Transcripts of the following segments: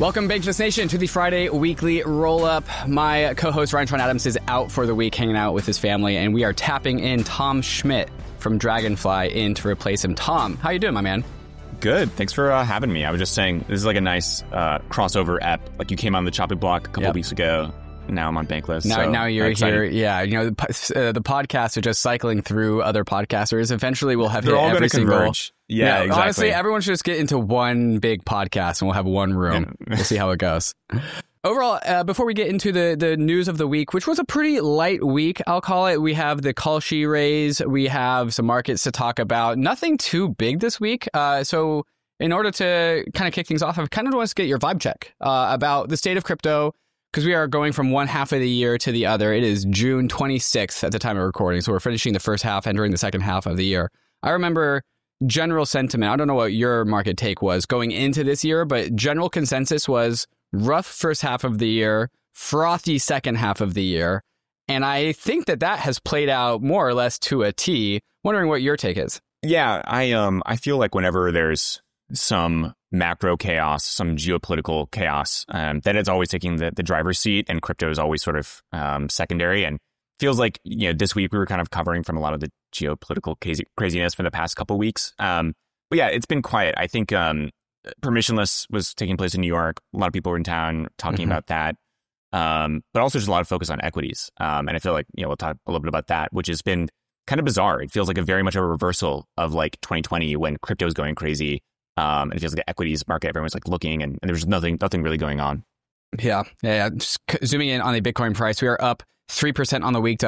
Welcome, Bankless Nation, to the Friday Weekly Roll-Up. My co-host, Ryan Tron Adams, is out for the week, hanging out with his family, and we are tapping in Tom Schmidt from Dragonfly in to replace him. Tom, how you doing, my man? Good. Thanks for having me. I was just saying, this is like a nice crossover ep. Like, you came on the chopping block a couple weeks ago. Now I'm on Bankless. Now you're here. Yeah, you know, the podcasts are just cycling through other podcasters. Eventually, we'll have They're all every single. Converge. Yeah, exactly. Honestly, everyone should just get into one big podcast, and we'll have one room. Yeah. We'll see how it goes. Overall, before we get into the news of the week, which was a pretty light week, I'll call it. We have the Kalshi raise. We have some markets to talk about. Nothing too big this week. So in order to kind of kick things off, I kind of want to get your vibe check about the state of crypto, because we are going from one half of the year to the other. It is June 26th at the time of recording. So we're finishing the first half, entering the second half of the year. I remember general sentiment. I don't know what your market take was going into this year, but general consensus was rough first half of the year, frothy second half of the year. And I think that has played out more or less to a T. Wondering what your take is. Yeah, I feel like whenever there's some macro chaos, some geopolitical chaos, that it's always taking the driver's seat, and crypto is always sort of secondary. And feels like, you know, this week we were kind of covering from a lot of the geopolitical craziness for the past couple of weeks. But yeah, it's been quiet. I think Permissionless was taking place in New York. A lot of people were in town talking about that. But also just a lot of focus on equities. And I feel like, you know, we'll talk a little bit about that, which has been kind of bizarre. It feels like very much a reversal of like 2020 when crypto was going crazy. And it feels like the equities market, everyone's like looking, and there's nothing really going on. Yeah. Just zooming in on the Bitcoin price, we are up 3% on the week to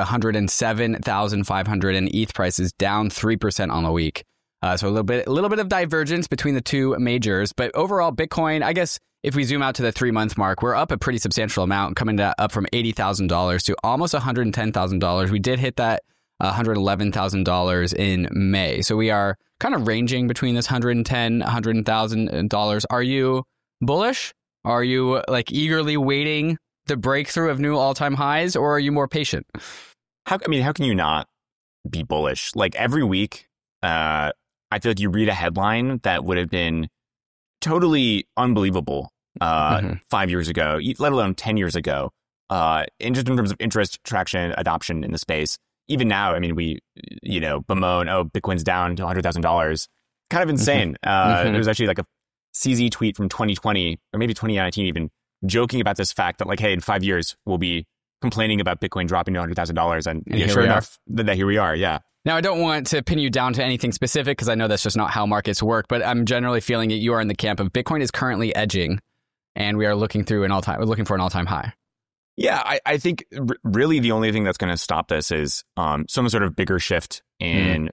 107,500, and ETH price is down 3% on the week. So a little bit of divergence between the two majors, but overall Bitcoin, I guess if we zoom out to the 3-month mark, we're up a pretty substantial amount, coming up from $80,000 to almost $110,000. We did hit that $111,000 in May. So we are kind of ranging between this $110,000, $100,000. Are you bullish? Are you like eagerly waiting the breakthrough of new all-time highs, or are you more patient? How can you not be bullish? Like every week, I feel like you read a headline that would have been totally unbelievable 5 years ago, let alone 10 years ago, in terms of interest, traction, adoption in the space. Even now, I mean, we, you know, bemoan, Bitcoin's down to $100,000. Kind of insane. There was actually like a CZ tweet from 2020, or maybe 2019 even, joking about this fact that like, hey, in 5 years, we'll be complaining about Bitcoin dropping to $100,000. And yeah, sure enough, that here we are, yeah. Now, I don't want to pin you down to anything specific, because I know that's just not how markets work, but I'm generally feeling that you are in the camp of Bitcoin is currently edging, and we are looking for an all-time high. Yeah, I think really the only thing that's going to stop this is some sort of bigger shift in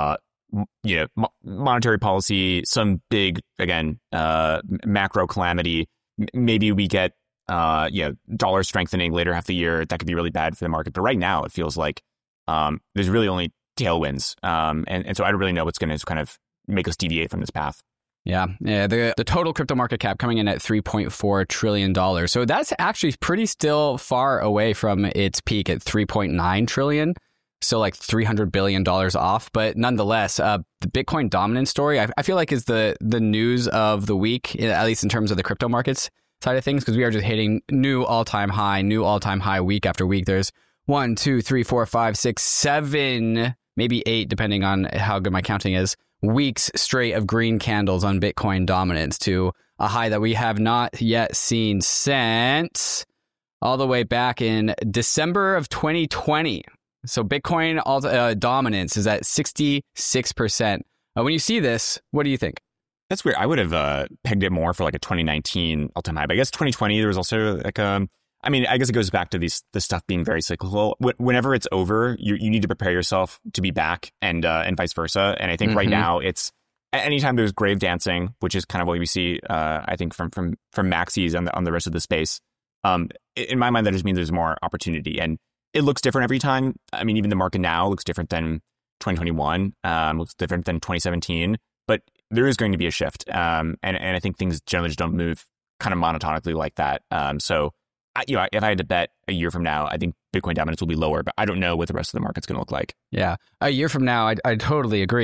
monetary policy, some big, again, macro calamity. Maybe we get dollar strengthening later half the year. That could be really bad for the market. But right now, it feels like there's really only tailwinds. And so I don't really know what's going to kind of make us deviate from this path. Yeah. The total crypto market cap coming in at $3.4 trillion. So that's actually pretty still far away from its peak at $3.9 trillion. Still like $300 billion off. But nonetheless, the Bitcoin dominance story, I feel like is the news of the week, at least in terms of the crypto markets side of things, because we are just hitting new all-time high week after week. There's 1, 2, 3, 4, 5, 6, 7, maybe 8, depending on how good my counting is, weeks straight of green candles on Bitcoin dominance, to a high that we have not yet seen since all the way back in December of 2020. So Bitcoin dominance is at 66%. When you see this, what do you think? That's weird. I would have pegged it more for like a 2019 all-time high. But I guess 2020, there was also like I guess it goes back to this stuff being very cyclical. Whenever it's over, you need to prepare yourself to be back, and vice versa. And I think right now it's anytime there's grave dancing, which is kind of what we see, I think from maxis on the rest of the space. In my mind, that just means there's more opportunity, and it looks different every time. I mean, even the market now looks different than 2021, looks different than 2017, but there is going to be a shift. And I think things generally just don't move kind of monotonically like that. So if I had to bet a year from now, I think Bitcoin dominance will be lower, but I don't know what the rest of the market's going to look like. Yeah. A year from now, I totally agree.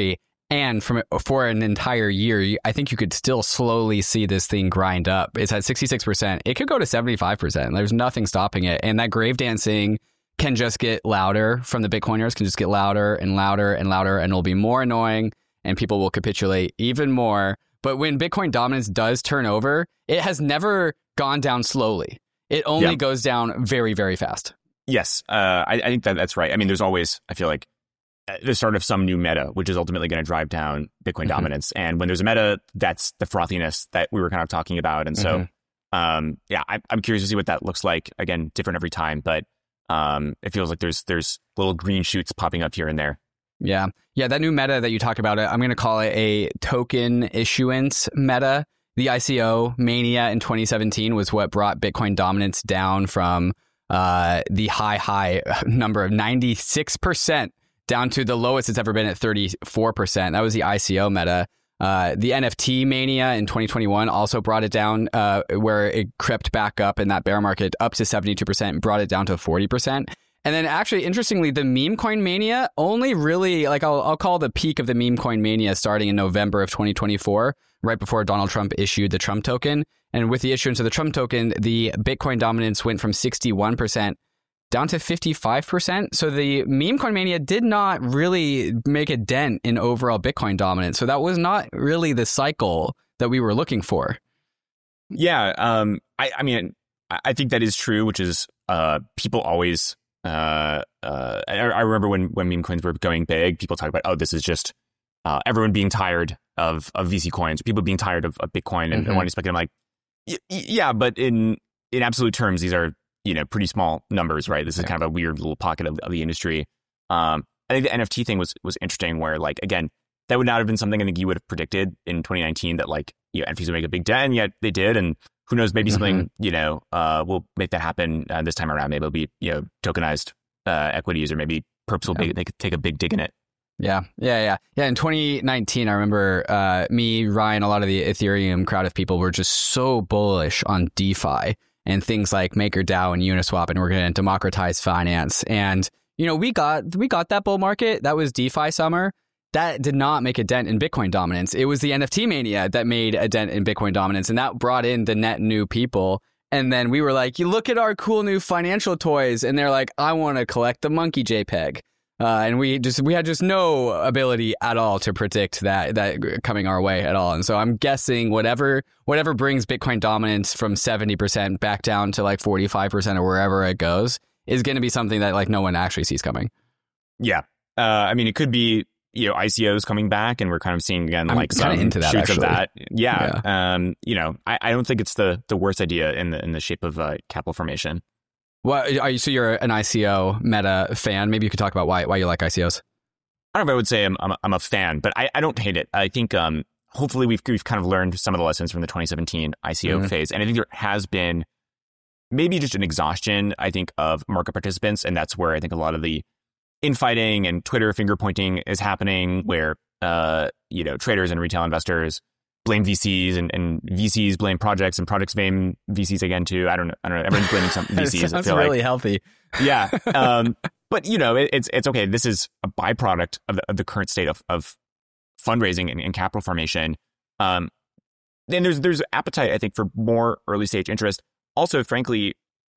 And for an entire year, I think you could still slowly see this thing grind up. It's at 66%. It could go to 75%. There's nothing stopping it. And that grave dancing can just get louder from the Bitcoiners, can just get louder and louder and louder, and it'll be more annoying, and people will capitulate even more. But when Bitcoin dominance does turn over, it has never gone down slowly. It only goes down very, very fast. Yes, I think that's right. I mean, there's always, I feel like, the start of some new meta, which is ultimately going to drive down Bitcoin dominance. And when there's a meta, that's the frothiness that we were kind of talking about. And so, I'm curious to see what that looks like. Again, different every time, but it feels like there's little green shoots popping up here and there. Yeah. That new meta that you talk about, I'm going to call it a token issuance meta. The ICO mania in 2017 was what brought Bitcoin dominance down from the high number of 96% down to the lowest it's ever been at 34%. That was the ICO meta. The NFT mania in 2021 also brought it down, where it crept back up in that bear market up to 72% and brought it down to 40%. And then actually, interestingly, the meme coin mania only really, like I'll call the peak of the meme coin mania starting in November of 2024, right before Donald Trump issued the Trump token. And with the issuance of the Trump token, the Bitcoin dominance went from 61% down to 55%. So the meme coin mania did not really make a dent in overall Bitcoin dominance. So that was not really the cycle that we were looking for. Yeah. I mean, I think that is true, which is people always, I remember when meme coins were going big, people talk about, this is just everyone being tired of VC coins, people being tired of Bitcoin and wanting to speculate. I'm like, yeah, but in absolute terms, these are, pretty small numbers, right? This is kind of a weird little pocket of the industry. I think the NFT thing was interesting, where, like, again, that would not have been something I think you would have predicted in 2019, that, like, NFTs would make a big dent, and yet they did. And who knows, maybe something, will make that happen this time around. Maybe it'll be, tokenized equities, or maybe perps will they could take a big dig in it. Yeah. In 2019, I remember me, Ryan, a lot of the Ethereum crowd of people were just so bullish on DeFi and things like MakerDAO and Uniswap, and we're going to democratize finance. And, we got that bull market. That was DeFi summer. That did not make a dent in Bitcoin dominance. It was the NFT mania that made a dent in Bitcoin dominance, and that brought in the net new people. And then we were like, you look at our cool new financial toys, and they're like, I want to collect the monkey JPEG. And we had just no ability at all to predict that coming our way at all. And so I'm guessing whatever brings Bitcoin dominance from 70% back down to like 45% or wherever it goes is going to be something that, like, no one actually sees coming. Yeah. I mean, it could be, ICOs coming back, and we're kind of seeing again, like, some into that, shoots actually. of that. Yeah. I don't think it's the worst idea in the shape of capital formation. Well, so you're an ICO meta fan. Maybe you could talk about why you like ICOs. I don't know if I would say I'm a fan, but I don't hate it. I think hopefully we've kind of learned some of the lessons from the 2017 ICO phase, and I think there has been maybe just an exhaustion, I think, of market participants, and that's where I think a lot of the infighting and Twitter finger pointing is happening, where traders and retail investors blame VCs and VCs blame projects, and projects blame VCs again too. I don't know. Everyone's blaming some VCs. Sounds really healthy. Yeah. But it's okay. This is a byproduct of the current state of fundraising and capital formation. Then there's appetite, I think, for more early stage interest. Also, frankly,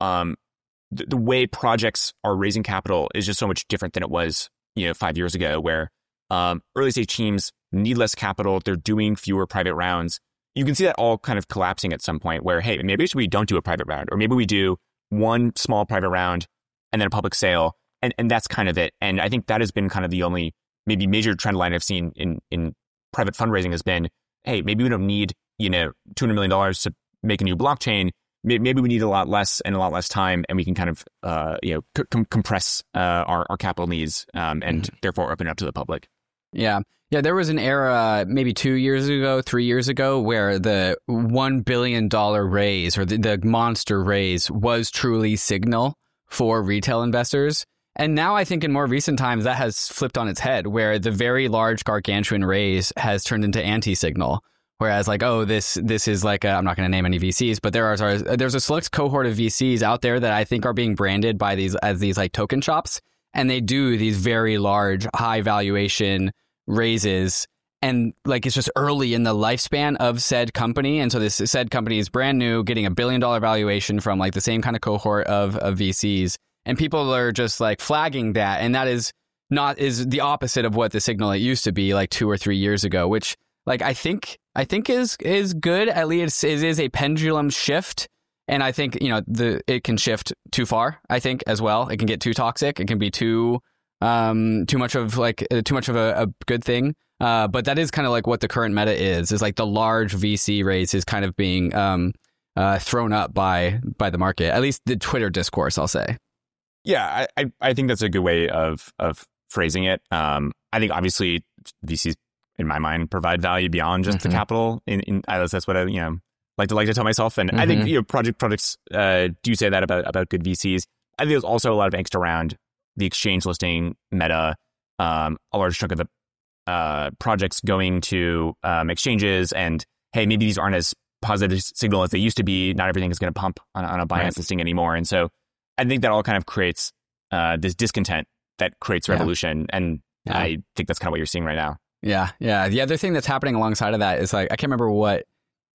the way projects are raising capital is just so much different than it was, 5 years ago, where early stage teams need less capital. They're doing fewer private rounds. You can see that all kind of collapsing at some point, where, hey, maybe we don't do a private round, or maybe we do one small private round and then a public sale. And that's kind of it. And I think that has been kind of the only maybe major trend line I've seen in private fundraising has been, hey, maybe we don't need, $200 million to make a new blockchain. Maybe we need a lot less and a lot less time, and we can kind of, compress our capital needs and therefore open it up to the public. Yeah. There was an era maybe 2 years ago, 3 years ago, where the $1 billion raise, or the monster raise, was truly signal for retail investors. And now I think in more recent times that has flipped on its head, where the very large gargantuan raise has turned into anti-signal. Whereas, like, this is like I'm not going to name any VCs, but there's a select cohort of VCs out there that I think are being branded by these like token shops, and they do these very large, high valuation raises, and like it's just early in the lifespan of said company. And so this said company is brand new, getting $1 billion valuation from like the same kind of cohort of VCs. And people are just like flagging that. And that is the opposite of what the signal it used to be like 2 or 3 years ago, which like I think is good. At least it is a pendulum shift. And I think, it can shift too far, I think, as well. It can get too toxic. It can be too much of a good thing. But that is kind of like what the current meta is like the large VC race is kind of being thrown up by the market, at least the Twitter discourse, I'll say. Yeah, I think that's a good way of phrasing it. I think obviously VCs, in my mind, provide value beyond just the capital. That's what I like to tell myself. And I think projects do say that about good VCs. I think there's also a lot of angst around the exchange listing meta. A large chunk of the projects going to exchanges, and hey, maybe these aren't as positive signal as they used to be. Not everything is going to pump on a Binance listing anymore, and so I think that all kind of creates this discontent that creates revolution, and I think that's kind of what you're seeing right now. Yeah. The other thing that's happening alongside of that is like I can't remember what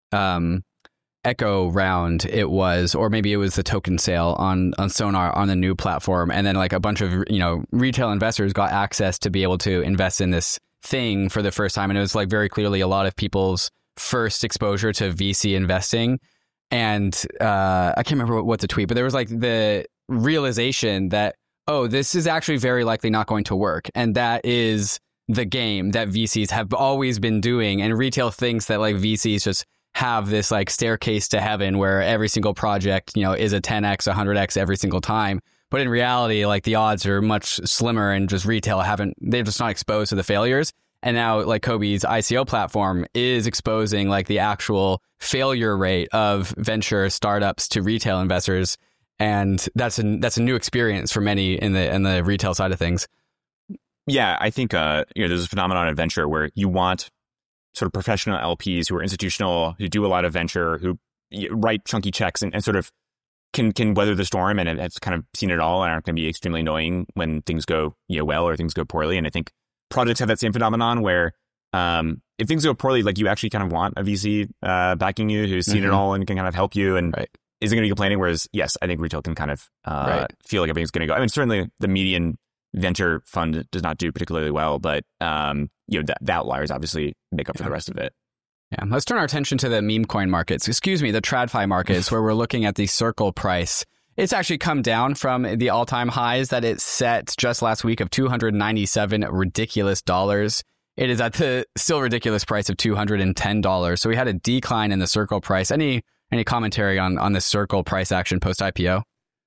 Echo round it was, or maybe it was the token sale on Sonar on the new platform, and then like a bunch of retail investors got access to be able to invest in this thing for the first time, and it was like very clearly a lot of people's first exposure to VC investing. And I can't remember what the tweet, but there was like the realization that this is actually very likely not going to work, and that is the game that VCs have always been doing, and retail thinks that like VCs just have this like staircase to heaven where every single project is a 10x 100x every single time. But in reality, like the odds are much slimmer, and just retail they're just not exposed to the failures. And now like Kobe's ICO platform is exposing like the actual failure rate of venture startups to retail investors. And that's a new experience for many in the retail side of things. Yeah, I think there's a phenomenon in venture where you want sort of professional LPs who are institutional, who do a lot of venture, who write chunky checks and sort of can weather the storm, and it's kind of seen it all and aren't going to be extremely annoying when things go well or things go poorly. And I think projects have that same phenomenon where if things go poorly, like you actually kind of want a VC backing you who's seen it all and can kind of help you and isn't going to be complaining. Whereas, yes, I think retail can kind of feel like everything's going to go. I mean, certainly the median venture fund does not do particularly well, but the outliers obviously make up for the rest of it. Yeah, let's turn our attention to the meme coin markets. The TradFi markets, where we're looking at the Circle price. It's actually come down from the all-time highs that it set just last week of $297 ridiculous dollars. It is at the still ridiculous price of $210. So we had a decline in the Circle price. Any commentary on the Circle price action post-IPO?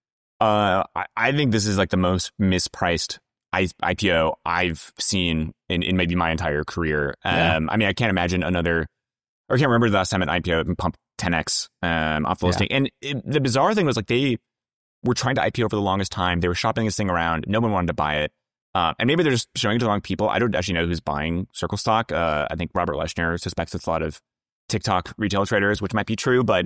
I think this is like the most mispriced IPO I've seen in maybe my entire career. I mean, I can't imagine I can't remember the last time an IPO pumped 10x off the listing. And the bizarre thing was like they were trying to IPO for the longest time. They were shopping this thing around. No one wanted to buy it. And maybe they're just showing it to the wrong people. I don't actually know who's buying Circle stock. I think Robert Leshner suspects it's a lot of TikTok retail traders, which might be true, but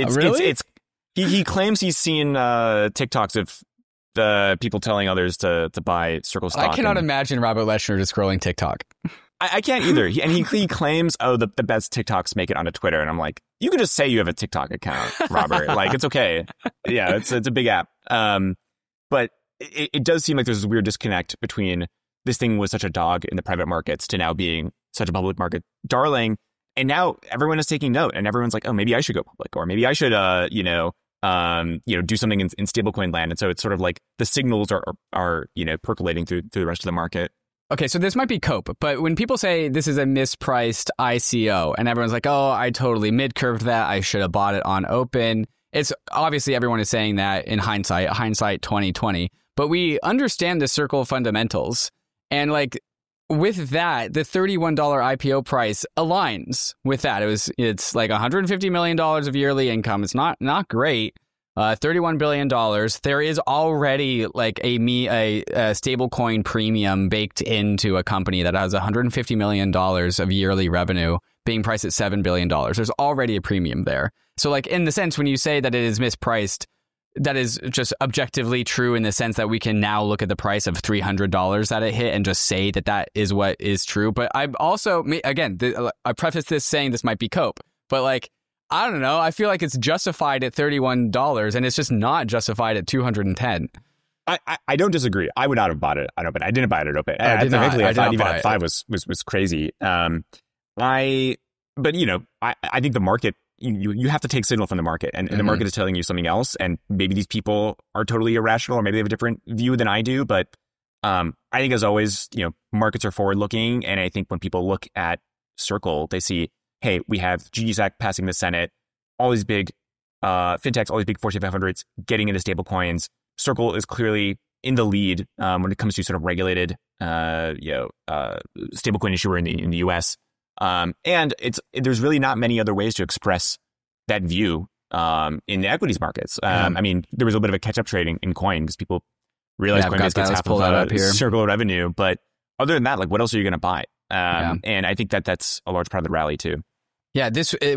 he claims he's seen TikToks of the people telling others to buy Circle stock. I cannot imagine Robert Leshner just scrolling TikTok. I can't either. He claims, the best TikToks make it onto Twitter. And I'm like, you can just say you have a TikTok account, Robert. Like, it's okay. Yeah, it's a big app. But it does seem like there's this weird disconnect between this thing was such a dog in the private markets to now being such a public market darling. And now everyone is taking note, and everyone's like, oh, maybe I should go public, or maybe I should, do something in stablecoin land. And so it's sort of like the signals are percolating through the rest of the market. Okay, so this might be Cope, but when people say this is a mispriced ICO and everyone's like, oh, I totally mid-curved that, I should have bought it on open. It's obviously everyone is saying that in hindsight 2020, but we understand the Circle fundamentals. And like with that, the $31 IPO price aligns with that. It's like $150 million of yearly income. It's not great. $31 billion. There is already like a stablecoin premium baked into a company that has $150 million of yearly revenue being priced at $7 billion. There's already a premium there. So like in the sense, when you say that it is mispriced, that is just objectively true in the sense that we can now look at the price of $300 that it hit and just say that that is what is true. But I'm also, again, I preface this saying this might be cope, but like, I don't know. I feel like it's justified at $31 and it's just not justified at 210. I don't disagree. I would not have bought it. I didn't buy it at open. I thought even at 5 was crazy. But you know, I think the market, you have to take signal from the market, and the market is telling you something else. And maybe these people are totally irrational, or maybe they have a different view than I do. But I think, as always, you know, markets are forward looking, and I think when people look at Circle, they see, hey, we have GGSAC passing the Senate, all these big fintechs, all these big Fortune 500s getting into stable coins. Circle is clearly in the lead when it comes to sort of regulated, stablecoin issuer in the US. And there's really not many other ways to express that view in the equities markets. I mean, there was a bit of a catch-up trade in coin because people realized Coinbase gets half of Circle revenue. But other than that, like, what else are you going to buy? And I think that's a large part of the rally too. Yeah,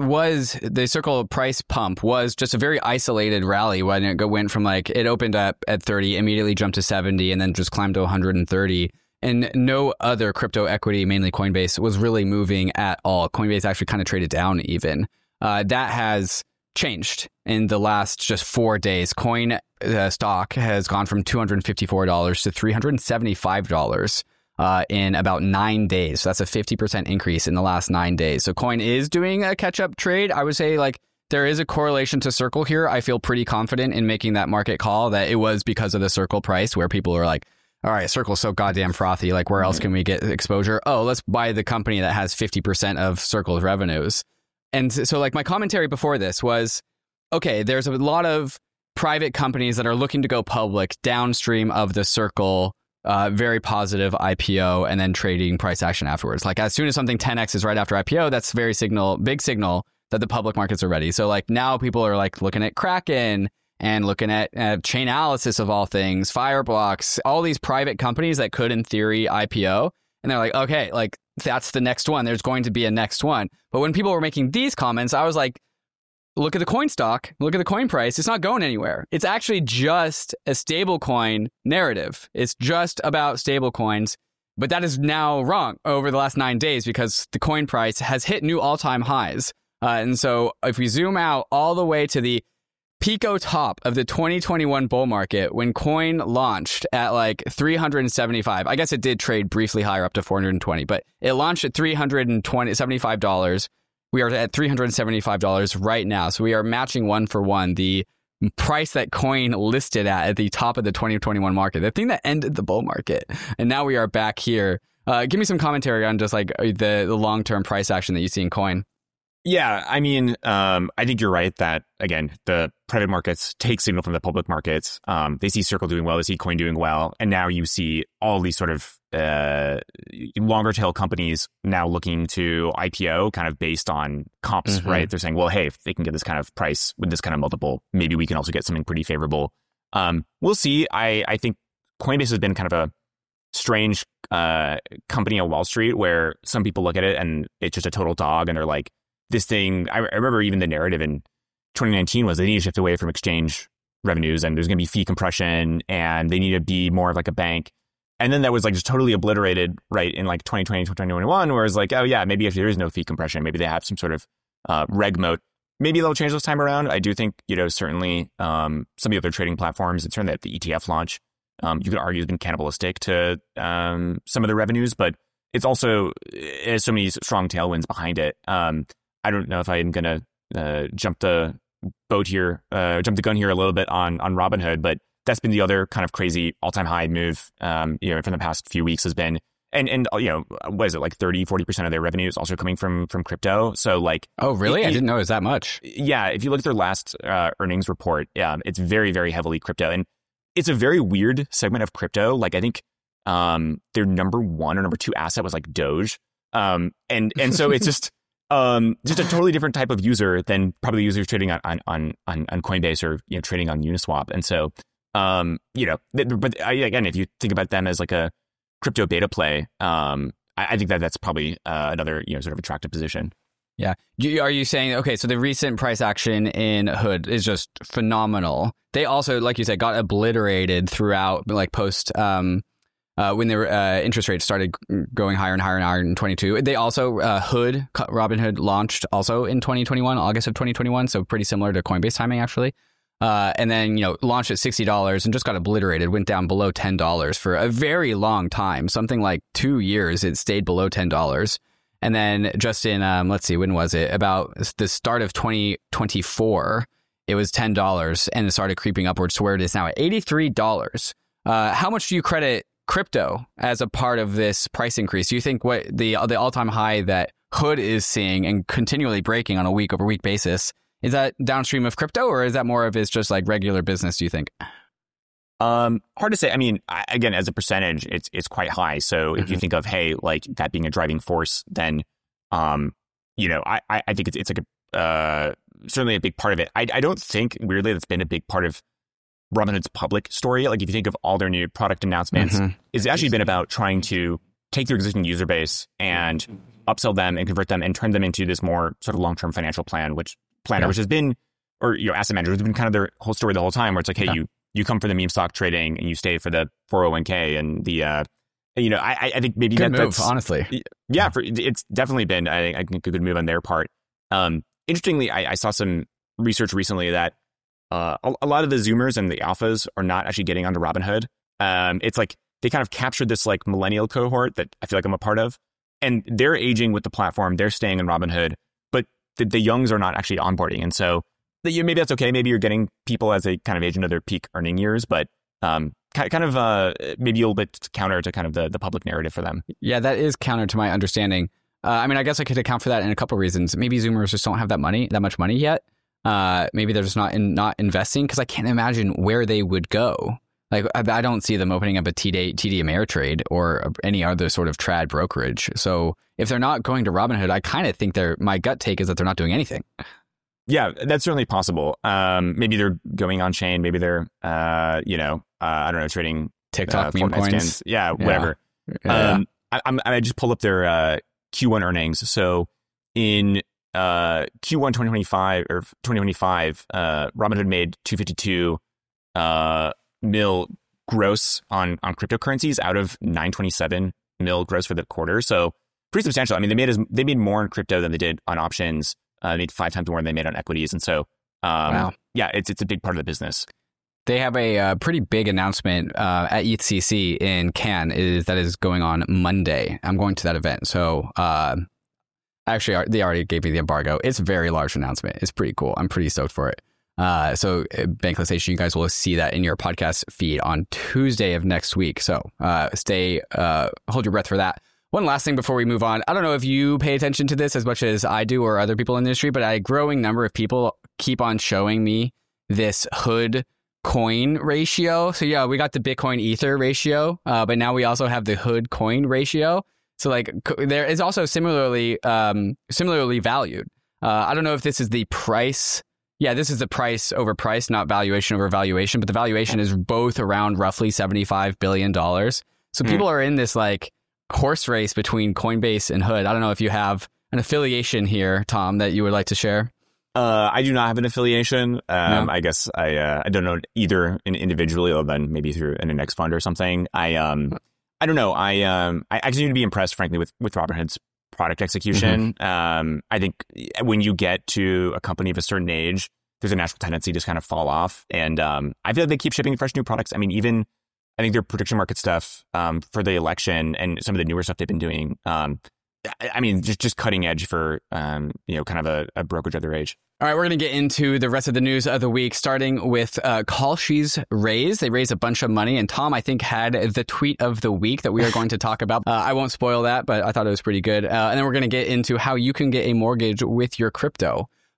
the Circle price pump was just a very isolated rally when it went from like, it opened up at 30, immediately jumped to 70, and then just climbed to 130. And no other crypto equity, mainly Coinbase, was really moving at all. Coinbase actually kind of traded down even. That has changed in the last just 4 days. Coin stock has gone from $254 to $375. In about 9 days. So that's a 50% increase in the last 9 days. So Coin is doing a catch-up trade. I would say like there is a correlation to Circle here. I feel pretty confident in making that market call that it was because of the Circle price, where people are like, all right, Circle's so goddamn frothy. Like, where else can we get exposure? Oh, let's buy the company that has 50% of Circle's revenues. And so like my commentary before this was, okay, there's a lot of private companies that are looking to go public downstream of the Circle very positive IPO and then trading price action afterwards. Like, as soon as something 10x is right after IPO, that's big signal that the public markets are ready. So like now people are like looking at Kraken and looking at Chainalysis of all things, Fireblocks, all these private companies that could in theory IPO. And they're like, okay, like that's the next one. There's going to be a next one. But when people were making these comments, I was like, look at the coin stock, look at the coin price. It's not going anywhere. It's actually just a stable coin narrative. It's just about stable coins. But that is now wrong over the last 9 days because the coin price has hit new all-time highs. And so if we zoom out all the way to the Pico top of the 2021 bull market, when coin launched at like 375, I guess it did trade briefly higher up to 420, but it launched at $375. We are at $375 right now. So we are matching one for one the price that coin listed at the top of the 2021 market, the thing that ended the bull market. And now we are back here. Give me some commentary on just like the long-term price action that you see in coin. Yeah, I mean, I think you're right that, again, the private markets take signal from the public markets. They see Circle doing well, they see Coin doing well, and now you see all these sort of longer tail companies now looking to IPO kind of based on comps, right? They're saying, well, hey, if they can get this kind of price with this kind of multiple, maybe we can also get something pretty favorable. We'll see. I think Coinbase has been kind of a strange company on Wall Street where some people look at it and it's just a total dog and they're like, this thing, I remember even the narrative in 2019 was they need to shift away from exchange revenues and there's going to be fee compression and they need to be more of like a bank. And then that was like just totally obliterated right in like 2020, 2021, where it's like, oh yeah, maybe if there is no fee compression, maybe they have some sort of reg moat. Maybe they'll change this time around. I do think, certainly some of the other trading platforms, and certainly at the ETF launch, you could argue has been cannibalistic to some of the revenues, but it's also, it has so many strong tailwinds behind it. I don't know if I'm going to jump the gun here a little bit on Robinhood, but that's been the other kind of crazy all-time high move, from the past few weeks has been, and what is it, like 30-40% of their revenue is also coming from crypto. So like, oh really? I didn't know it was that much. Yeah, if you look at their last earnings report, it's very, very heavily crypto, and it's a very weird segment of crypto. Like I think their number one or number two asset was like Doge, and so it's just. Just a totally different type of user than probably users trading on Coinbase or trading on Uniswap, and so but again, if you think about them as like a crypto beta play, I think that's probably another sort of attractive position. Yeah. Are you saying, okay, so the recent price action in Hood is just phenomenal. They also, like you said, got obliterated throughout, like post when their interest rates started going higher and higher and higher in 22. They also, Robinhood launched also in 2021, August of 2021. So pretty similar to Coinbase timing, actually. And then, launched at $60 and just got obliterated, went down below $10 for a very long time, something like 2 years. It stayed below $10. And then just in, let's see, when was it? About the start of 2024, it was $10 and it started creeping upwards to where it is now at $83. How much do you credit crypto as a part of this price increase? Do you think what the all-time high that Hood is seeing and continually breaking on a week-over-week basis, is that downstream of crypto, or is that more of his just like regular business, do you think? Hard to say. I mean, again, as a percentage, it's quite high. So if you think of, hey, like that being a driving force, then, I think it's like certainly a big part of it. I don't think, weirdly, that's been a big part of Robinhood's public story. Like if you think of all their new product announcements, it's actually been about trying to take their existing user base and upsell them and convert them and turn them into this more sort of long-term financial planner, which has been, or asset manager, has been kind of their whole story the whole time, where it's like, hey, you come for the meme stock trading and you stay for the 401k and the, I think maybe that's honestly. Yeah, it's definitely been, I think, a good move on their part. Interestingly, I saw some research recently that a lot of the Zoomers and the alphas are not actually getting onto Robinhood. It's like they kind of captured this like millennial cohort that I feel like I'm a part of, and they're aging with the platform. They're staying in Robinhood, but the youngs are not actually onboarding. And so maybe that's okay. Maybe you're getting people as they kind of age into their peak earning years, but kind of maybe a little bit counter to kind of the public narrative for them. Yeah, that is counter to my understanding. I mean, I guess I could account for that in a couple of reasons. Maybe Zoomers just don't have that much money yet. Maybe they're just not investing, because I can't imagine where they would go. Like, I don't see them opening up a TD Ameritrade or any other sort of trad brokerage. So if they're not going to Robinhood, I kind of think my gut take is that they're not doing anything. Yeah, that's certainly possible. Maybe they're going on chain. Maybe they're, I don't know, trading TikTok meme coins. Skins. Yeah, whatever. Yeah. I just pulled up their Q1 earnings. So in Q1 2025 or 2025, Robinhood made $252 mil gross on cryptocurrencies out of $927 mil gross for the quarter. So pretty substantial. I mean, they made more in crypto than they did on options. They made 5 times more than they made on equities. And so, wow. Yeah, it's a big part of the business. They have a pretty big announcement at ETHCC in Cannes that is going on Monday. I'm going to that event. So actually, they already gave me the embargo. It's a very large announcement. It's pretty cool. I'm pretty stoked for it. So Bankless Nation, you guys will see that in your podcast feed on Tuesday of next week. So hold your breath for that. One last thing before we move on. I don't know if you pay attention to this as much as I do or other people in the industry, but a growing number of people keep on showing me this Hood coin ratio. So yeah, we got the Bitcoin Ether ratio, but now we also have the Hood coin ratio. So like there is also similarly valued. I don't know if this is the price. Yeah, this is the price over price, not valuation over valuation, but the valuation is both around roughly $75 billion. So people are in this like horse race between Coinbase and Hood. I don't know if you have an affiliation here, Tom, that you would like to share. I do not have an affiliation. No? I guess I don't know either individually, other than maybe through an index fund or something. I don't know. I continue to be impressed, frankly, with Robinhood's product execution. I think when you get to a company of a certain age, there's a natural tendency to just kind of fall off. And I feel like they keep shipping fresh new products. I mean, even I think their prediction market stuff for the election and some of the newer stuff they've been doing. I mean, just cutting edge for, kind of a brokerage of their age. All right, we're going to get into the rest of the news of the week, starting with Kalshi's raise. They raised a bunch of money, and Tom, I think, had the tweet of the week that we are going to talk about. I won't spoil that, but I thought it was pretty good. And then we're going to get into how you can get a mortgage with your crypto.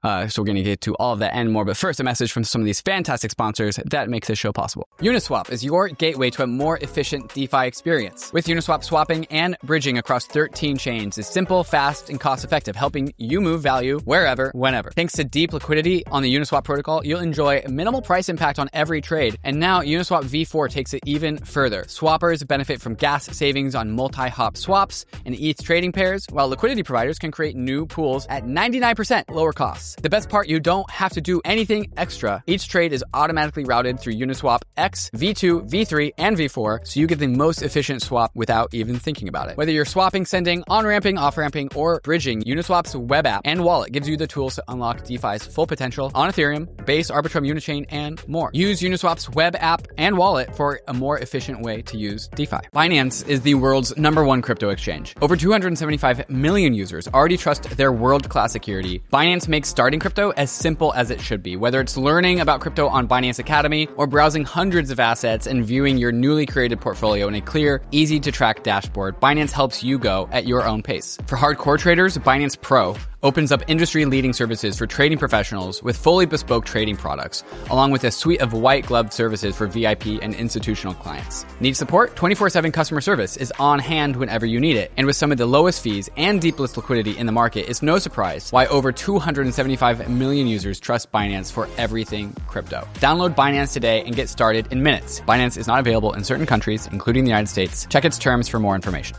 So we're going to get to all of that and more. But first, a message from some of these fantastic sponsors that make this show possible. Uniswap is your gateway to a more efficient DeFi experience. With Uniswap, swapping and bridging across 13 chains is simple, fast, and cost-effective, helping you move value wherever, whenever. Thanks to deep liquidity on the Uniswap protocol, you'll enjoy minimal price impact on every trade. And now Uniswap v4 takes it even further. Swappers benefit from gas savings on multi-hop swaps and ETH trading pairs, while liquidity providers can create new pools at 99% lower costs. The best part, you don't have to do anything extra. Each trade is automatically routed through Uniswap X, V2, V3, and V4, so you get the most efficient swap without even thinking about it. Whether you're swapping, sending, on-ramping, off-ramping, or bridging, Uniswap's web app and wallet gives you the tools to unlock DeFi's full potential on Ethereum, Base, Arbitrum, Unichain, and more. Use Uniswap's web app and wallet for a more efficient way to use DeFi. Binance is the world's #1 crypto exchange. Over 275 million users already trust their world-class security. Binance makes starting crypto as simple as it should be. Whether it's learning about crypto on Binance Academy or browsing hundreds of assets and viewing your newly created portfolio in a clear, easy-to-track dashboard, Binance helps you go at your own pace. For hardcore traders, Binance Pro opens up industry-leading services for trading professionals with fully bespoke trading products, along with a suite of white-gloved services for VIP and institutional clients. Need support? 24/7 customer service is on hand whenever you need it. And with some of the lowest fees and deepest liquidity in the market, it's no surprise why over 275 million users trust Binance for everything crypto. Download Binance today and get started in minutes. Binance is not available in certain countries, including the United States. Check its terms for more information.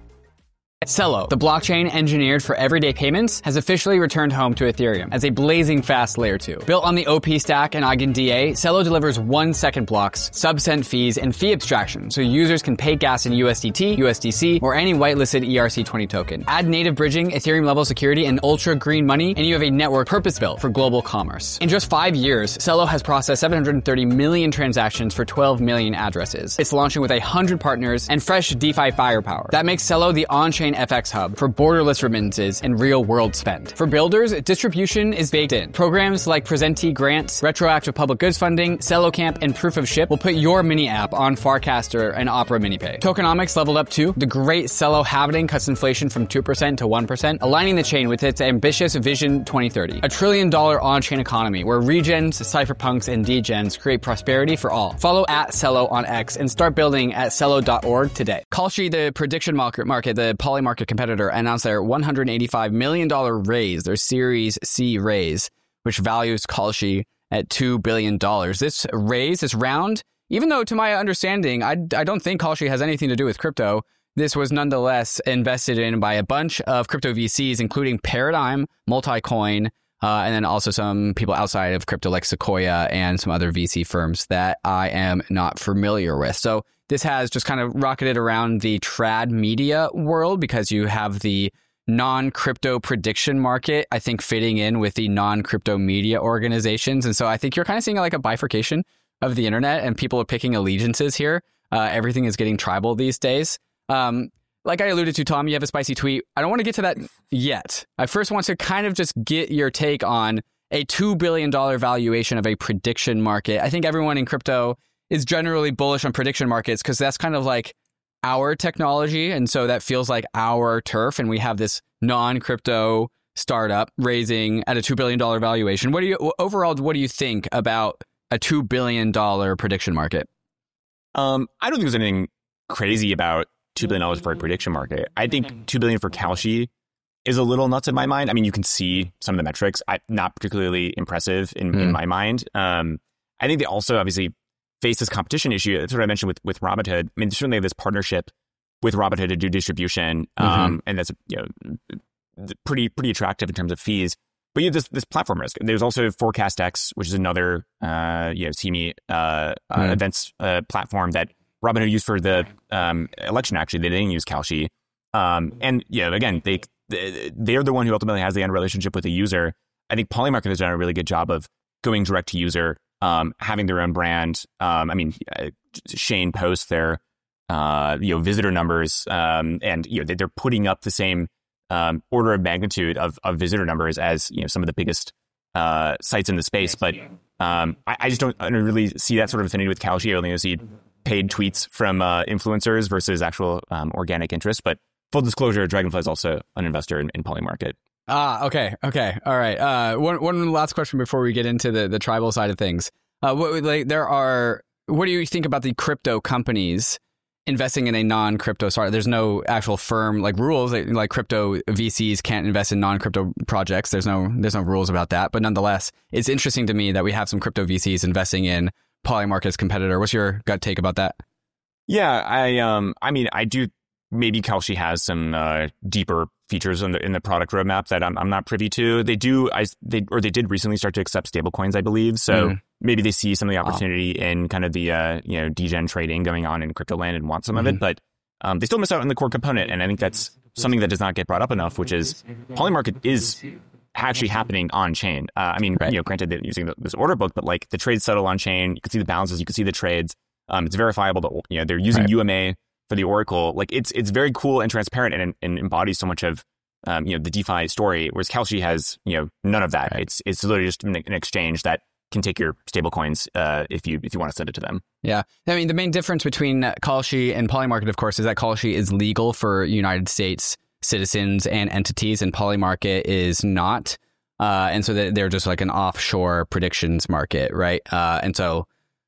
Celo, the blockchain engineered for everyday payments, has officially returned home to Ethereum as a blazing fast layer 2. Built on the OP stack and EigenDA, Celo delivers 1-second blocks, sub-cent fees, and fee abstraction, so users can pay gas in USDT, USDC, or any whitelisted ERC20 token. Add native bridging, Ethereum-level security, and ultra-green money, and you have a network purpose-built for global commerce. In just 5 years, Celo has processed 730 million transactions for 12 million addresses. It's launching with 100 partners and fresh DeFi firepower. That makes Celo the on-chain FX hub for borderless remittances and real-world spend. For builders, distribution is baked in. Programs like Presenti grants, retroactive public goods funding, Celo Camp, and Proof of Ship will put your mini app on Farcaster and Opera MiniPay. Tokenomics leveled up too. The great Celo halving cuts inflation from 2% to 1%, aligning the chain with its ambitious Vision 2030. $1 trillion on-chain economy where regens, cypherpunks, and degens create prosperity for all. Follow @Celo on X and start building at Celo.org today. Kalshi, the prediction market, the Polymarket competitor, announced their $185 million raise, their Series C raise, which values Kalshi at $2 billion. This raise, this round, even though to my understanding, I don't think Kalshi has anything to do with crypto, this was nonetheless invested in by a bunch of crypto VCs, including Paradigm, Multicoin, and then also some people outside of crypto like Sequoia and some other VC firms that I am not familiar with. So this has just kind of rocketed around the trad media world because you have the non-crypto prediction market, I think, fitting in with the non-crypto media organizations. And so I think you're kind of seeing like a bifurcation of the internet and people are picking allegiances here. Everything is getting tribal these days. Like I alluded to, Tom, you have a spicy tweet. I don't want to get to that yet. I first want to kind of just get your take on a $2 billion valuation of a prediction market. I think everyone in crypto is generally bullish on prediction markets because that's kind of like our technology. And so that feels like our turf. And we have this non-crypto startup raising at a $2 billion valuation. Overall, what do you think about a $2 billion prediction market? I don't think there's anything crazy about $2 billion for a prediction market. I think $2 billion for Kalshi is a little nuts in my mind. I mean, you can see some of the metrics. Not particularly impressive in my mind. I think they also obviously face this competition issue. That's what I mentioned with Robinhood. I mean, certainly this partnership with Robinhood to do distribution, and that's pretty attractive in terms of fees. But you have this platform risk. There's also ForecastX, which is another CME events platform that Robinhood used for the election. Actually, they didn't use Kalshi, and again, they're the one who ultimately has the end relationship with the user. I think Polymarket has done a really good job of going direct to user. Having their own brand. Shane posts their visitor numbers, and they're putting up the same order of magnitude of visitor numbers as some of the biggest sites in the space. But I just don't really see that sort of affinity with Kalshi. I only see paid tweets from influencers versus actual organic interest. But full disclosure, Dragonfly is also an investor in Polymarket. Okay. All right. One last question before we get into the tribal side of things. What do you think about the crypto companies investing in a non-crypto startup? There's no actual firm like rules, like crypto VCs can't invest in non-crypto projects. There's no rules about that. But nonetheless, it's interesting to me that we have some crypto VCs investing in Polymarket's competitor. What's your gut take about that? Yeah, I mean, I do. Maybe Kalshi has some deeper features in the product roadmap that I'm not privy to. They did recently start to accept stablecoins, I believe. So maybe they see some of the opportunity in kind of the degen trading going on in crypto land and want some of it. But they still miss out on the core component, and I think that's something that does not get brought up enough, which is Polymarket is actually happening on chain. I mean, granted they're using this order book, but like the trades settle on chain. You can see the balances, you can see the trades. It's verifiable that they're using UMA for the Oracle. Like it's very cool and transparent and embodies so much of the DeFi story. Whereas Kalshi has none of that. It's literally just an exchange that can take your stable coins if you want to send it to them. Yeah, I mean the main difference between Kalshi and Polymarket, of course, is that Kalshi is legal for United States citizens and entities, and Polymarket is not. And so they're just like an offshore predictions market, right? And so,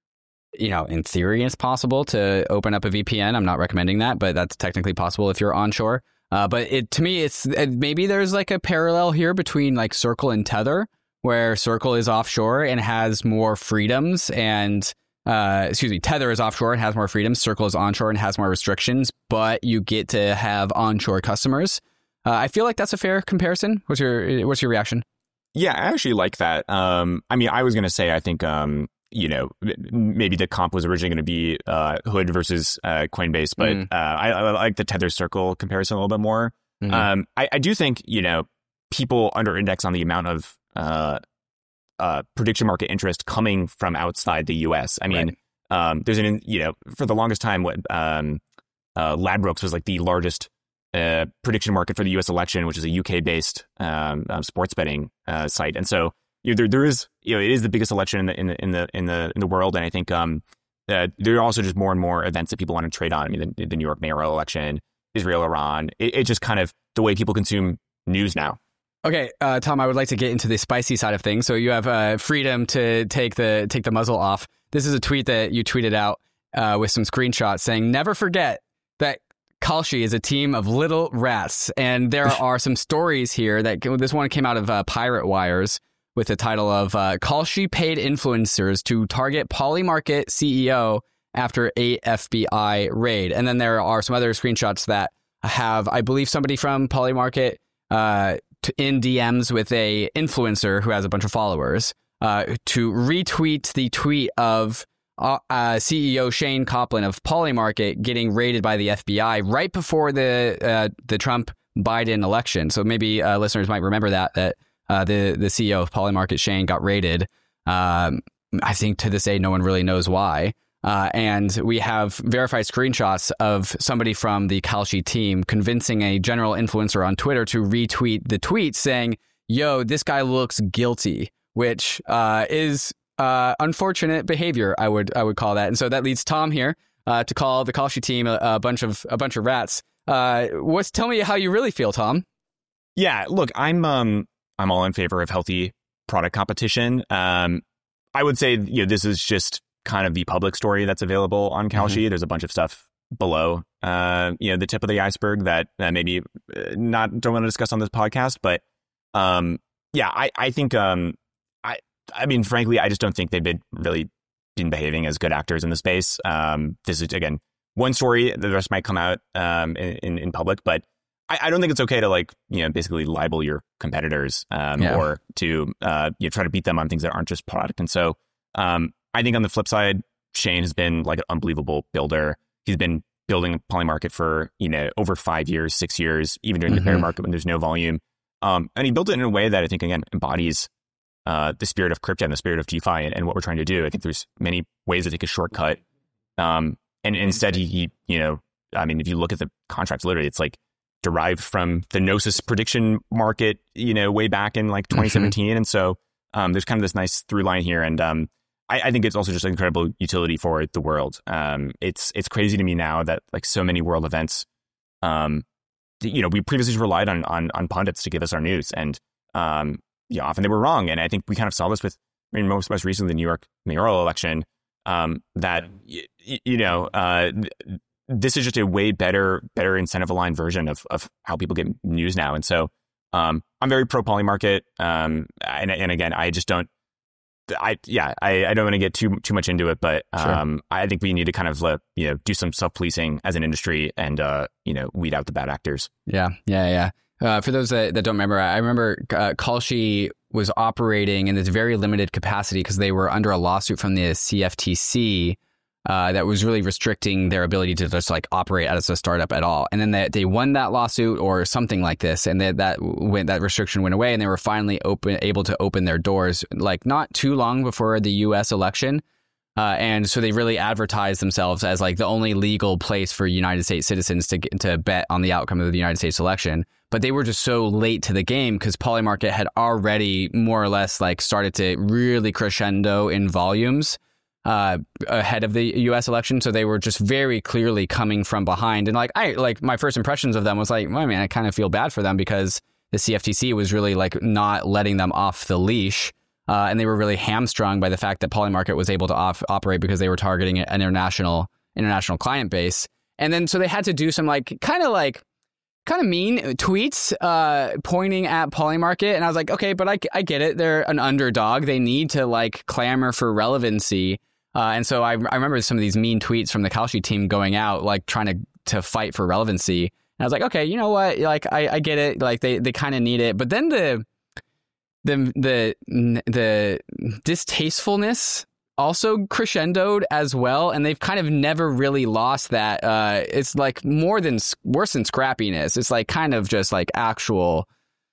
in theory, it's possible to open up a VPN. I'm not recommending that, but that's technically possible if you're onshore. But to me, it's maybe there's like a parallel here between like Circle and Tether, where Circle is offshore and has more freedoms, and Tether is offshore and has more freedoms. Circle is onshore and has more restrictions, but you get to have onshore customers. I feel like that's a fair comparison. What's your reaction? Yeah, I actually like that. I mean, I was going to say, I think, maybe the comp was originally going to be Hood versus Coinbase, but I like the Tether Circle comparison a little bit more. I do think, people under index on the amount of prediction market interest coming from outside the US. I mean, there's for the longest time, what Ladbrokes was like the largest prediction market for the US election, which is a UK based sports betting site. And so there is, it is the biggest election in the world. And I think there are also just more and more events that people want to trade on. I mean, the New York mayoral election, Israel, Iran, it's just kind of the way people consume news now. Okay, Tom, I would like to get into the spicy side of things. So you have freedom to take the muzzle off. This is a tweet that you tweeted out with some screenshots saying, "Never forget that Kalshi is a team of little rats." And there are some stories here this one came out of Pirate Wires with the title of Kalshi paid influencers to target Polymarket CEO after a FBI raid. And then there are some other screenshots that have, I believe, somebody from Polymarket in DMs with a influencer who has a bunch of followers to retweet the tweet of CEO Shane Coplin of Polymarket getting raided by the FBI right before the Trump Biden election. So maybe listeners might remember that the CEO of Polymarket, Shane, got raided. I think to this day, no one really knows why. And we have verified screenshots of somebody from the Kalshi team convincing a general influencer on Twitter to retweet the tweet saying, "Yo, this guy looks guilty," which is unfortunate behavior, I would call that. And so that leads Tom here to call the Kalshi team a bunch of rats. Tell me how you really feel, Tom. Yeah, look, I'm all in favor of healthy product competition. I would say this is just kind of the public story that's available on Kalshi. There's a bunch of stuff below the tip of the iceberg that maybe don't want to discuss on this podcast. But I think I mean, frankly, I just don't think they've been behaving as good actors in the space. This is, again, one story. The rest might come out in public, but I don't think it's okay to basically libel your competitors or to try to beat them on things that aren't just product. And so I think on the flip side, Shane has been like an unbelievable builder. He's been building Polymarket for over 5 years, 6 years, even during the bear market when there's no volume. And he built it in a way that I think, again, embodies the spirit of crypto and the spirit of DeFi and what we're trying to do. I think there's many ways to take a shortcut. And instead, he I mean, if you look at the contracts, literally, it's like derived from the Gnosis prediction market, way back in like 2017. And so there's kind of this nice through line here. And I think it's also just an incredible utility for the world. It's crazy to me now that like so many world events we previously relied on pundits to give us our news, and often they were wrong. And I think we kind of saw this with, most recently the New York mayoral election. That this is just a way better incentive aligned version of how people get news now. And so I'm very pro Polymarket. And again, I just don't. I don't want to get too much into it, but Sure. I think we need to kind of do some self-policing as an industry and weed out the bad actors. Yeah. For those that don't remember, I remember Kalshi was operating in this very limited capacity because they were under a lawsuit from the CFTC that was really restricting their ability to just like operate as a startup at all. And then they won that lawsuit or something like this, and that restriction went away, and they were finally able to open their doors like not too long before the U.S. election. And so they really advertised themselves as like the only legal place for United States citizens to bet on the outcome of the United States election. But they were just so late to the game because Polymarket had already more or less like started to really crescendo in volumes ahead of the U.S. election. So they were just very clearly coming from behind. And my first impressions of them was like, well, I kind of feel bad for them because the CFTC was really like not letting them off the leash. And they were really hamstrung by the fact that Polymarket was able to operate because they were targeting an international client base. And then so they had to do some kind of mean tweets pointing at Polymarket. And I was like, okay, but I get it. They're an underdog. They need to like clamor for relevancy. And so I remember some of these mean tweets from the Kalshi team going out, like trying to fight for relevancy. And I was like, okay, you know what? Like, I get it. Like they kind of need it. But then the distastefulness also crescendoed as well, and they've kind of never really lost that. It's like worse than scrappiness. It's like kind of just like actual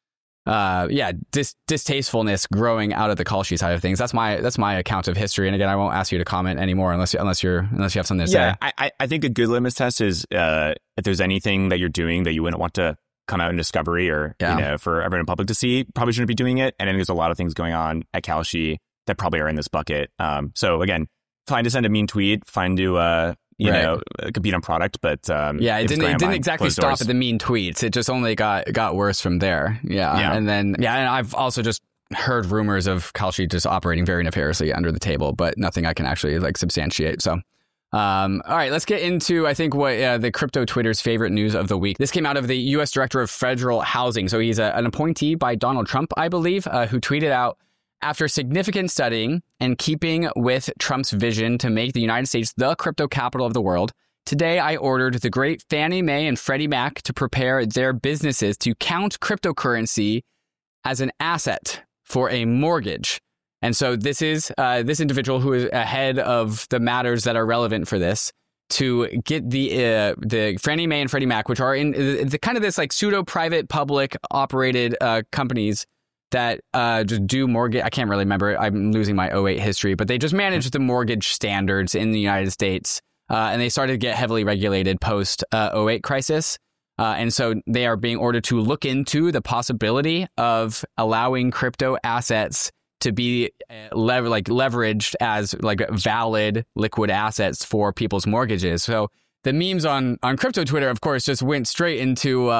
distastefulness growing out of the Kalshi side of things. That's my account of history. And again, I won't ask you to comment anymore unless you have something to say. I think a good litmus test is if there's anything that you're doing that you wouldn't want to come out in discovery or for everyone in public to see, probably shouldn't be doing it. And then there's a lot of things going on at Kalshi that probably are in this bucket. So again, fine to send a mean tweet, fine to compete on product, but it didn't exactly stop at the mean tweets. It just only got worse from there. And I've also just heard rumors of Kalshi just operating very nefariously under the table, but nothing I can actually like substantiate. So all right, let's get into, I think, what the crypto Twitter's favorite news of the week. This came out of the U.S. Director of Federal Housing. So he's an appointee by Donald Trump, I believe, who tweeted out, after significant studying and keeping with Trump's vision to make the United States the crypto capital of the world, today I ordered the great Fannie Mae and Freddie Mac to prepare their businesses to count cryptocurrency as an asset for a mortgage. And so this is this individual who is ahead of the matters that are relevant for this to get the Fannie Mae and Freddie Mac, which are in the kind of this like pseudo private public operated companies that just do mortgage. I can't really remember. I'm losing my '08 history, but they just manage the mortgage standards in the United States. And they started to get heavily regulated post '08 crisis. And so they are being ordered to look into the possibility of allowing crypto assets to be leveraged as like valid liquid assets for people's mortgages. So the memes on crypto Twitter, of course, just went straight into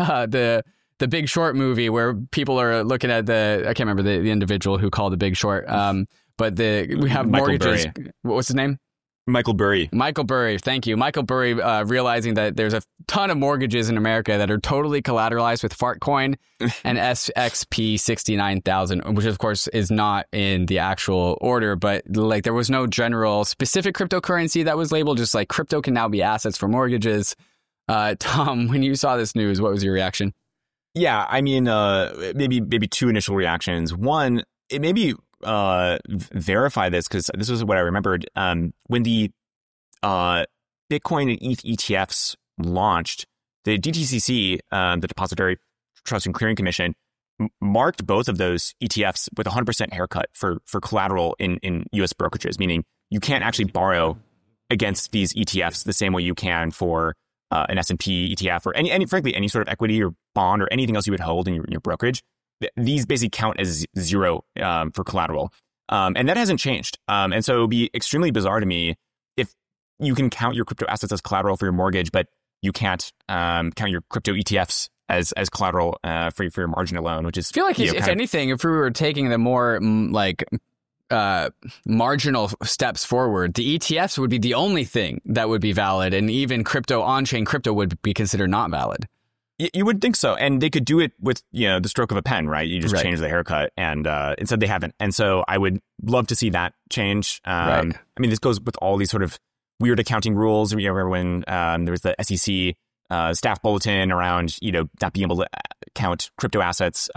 the Big Short movie where people are looking at I can't remember the individual who called the Big Short. But we have Michael mortgages. Burry. What's his name? Michael Burry. Michael Burry. Thank you. Michael Burry realizing that there's a ton of mortgages in America that are totally collateralized with Fartcoin and SXP 69,000, which of course is not in the actual order, but like there was no general specific cryptocurrency that was labeled, just like crypto can now be assets for mortgages. Tom, when you saw this news, what was your reaction? Yeah, I mean, maybe two initial reactions. One, it made me verify this because this was what I remembered. When the Bitcoin and ETH ETFs launched, the DTCC, the Depository Trust and Clearing Commission, marked both of those ETFs with 100% haircut for collateral in U.S. brokerages, meaning you can't actually borrow against these ETFs the same way you can for an S&P ETF or frankly any sort of equity or bond or anything else you would hold in your brokerage. These basically count as zero for collateral. And that hasn't changed. And so it would be extremely bizarre to me if you can count your crypto assets as collateral for your mortgage, but you can't count your crypto ETFs as collateral for your margin loan, which is I feel like if anything, if we were taking the more marginal steps forward, the ETFs would be the only thing that would be valid, and even crypto, on-chain crypto, would be considered not valid. You would think so, and they could do it with the stroke of a pen, right? You just change the haircut, and instead they haven't. And so I would love to see that change. I mean, this goes with all these sort of weird accounting rules. You remember when there was the SEC staff bulletin around not being able to count crypto assets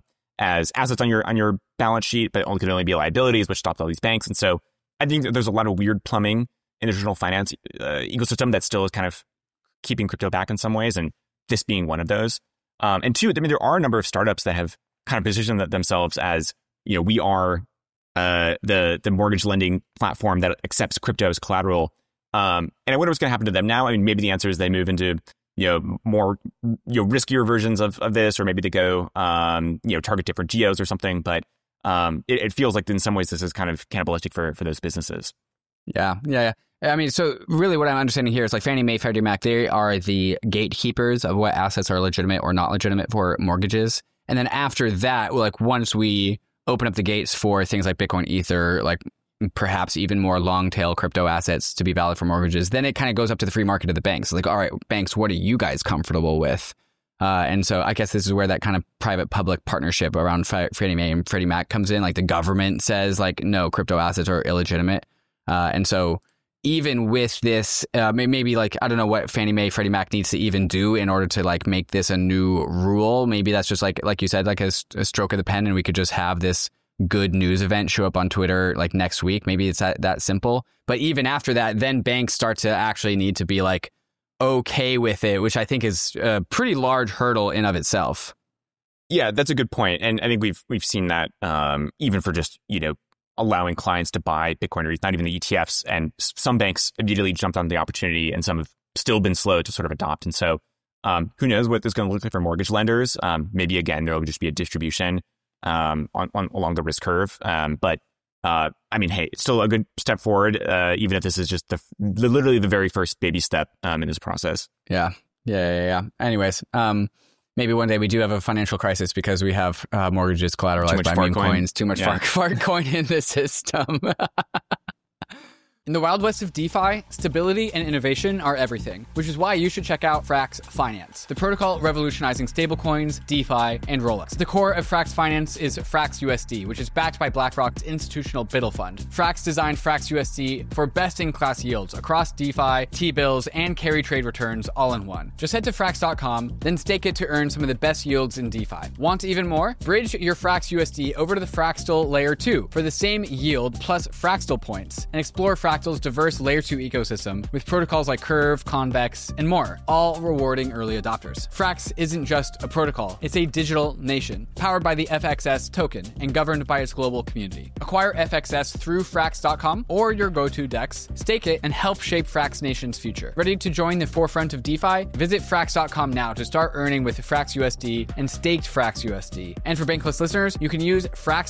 as assets on your balance sheet, but could only be liabilities, which stopped all these banks. And so I think that there's a lot of weird plumbing in the traditional finance ecosystem that still is kind of keeping crypto back in some ways, and this being one of those. And two, I mean, there are a number of startups that have kind of positioned themselves as, we are the mortgage lending platform that accepts crypto as collateral. And I wonder what's going to happen to them now. I mean, maybe the answer is they move into more riskier versions of this, or maybe they go target different geos or something. But it feels like in some ways this is kind of cannibalistic for those businesses. Yeah. I mean, so really what I'm understanding here is like Fannie Mae, Freddie Mac, they are the gatekeepers of what assets are legitimate or not legitimate for mortgages. And then after that, once we open up the gates for things like Bitcoin, Ether, like perhaps even more long tail crypto assets to be valid for mortgages, then it kind of goes up to the free market of the banks. Like, all right, banks, what are you guys comfortable with? And so I guess this is where that kind of private-public partnership around Fannie Mae and Freddie Mac comes in. Like the government says, like, no, crypto assets are illegitimate. And so even with this, maybe like, I don't know what Fannie Mae, Freddie Mac needs to even do in order to like make this a new rule. Maybe that's just like you said, like a stroke of the pen, and we could just have this good news event show up on Twitter like next week. Maybe it's that simple. But even after that, then banks start to actually need to be like okay with it, which I think is a pretty large hurdle in of itself. Yeah, that's a good point. And I think we've seen that even for just, allowing clients to buy Bitcoin, or not even the ETFs. And some banks immediately jumped on the opportunity, and some have still been slow to sort of adopt. And so who knows what this is going to look like for mortgage lenders. Maybe, again, there will just be a distribution along the risk curve. But I mean, hey, it's still a good step forward, even if this is just literally the very first baby step in this process. Yeah. Anyways, maybe one day we do have a financial crisis because we have mortgages collateralized by meme coins. Too much fart coin in the system. In the Wild West of DeFi, stability and innovation are everything, which is why you should check out Frax Finance, the protocol revolutionizing stablecoins, DeFi, and rollups. The core of Frax Finance is Frax USD, which is backed by BlackRock's institutional BUIDL fund. Frax designed Frax USD for best-in-class yields across DeFi, T-bills, and carry trade returns all in one. Just head to Frax.com, then stake it to earn some of the best yields in DeFi. Want even more? Bridge your Frax USD over to the Fraxtal Layer 2 for the same yield plus Fraxtal points, and explore Fractal's diverse Layer 2 ecosystem with protocols like Curve, Convex, and more, all rewarding early adopters. Frax isn't just a protocol, it's a digital nation, powered by the FXS token and governed by its global community. Acquire FXS through Frax.com or your go-to DEX, stake it, and help shape Frax Nation's future. Ready to join the forefront of DeFi? Visit Frax.com now to start earning with Frax USD and staked Frax USD. And for Bankless listeners, you can use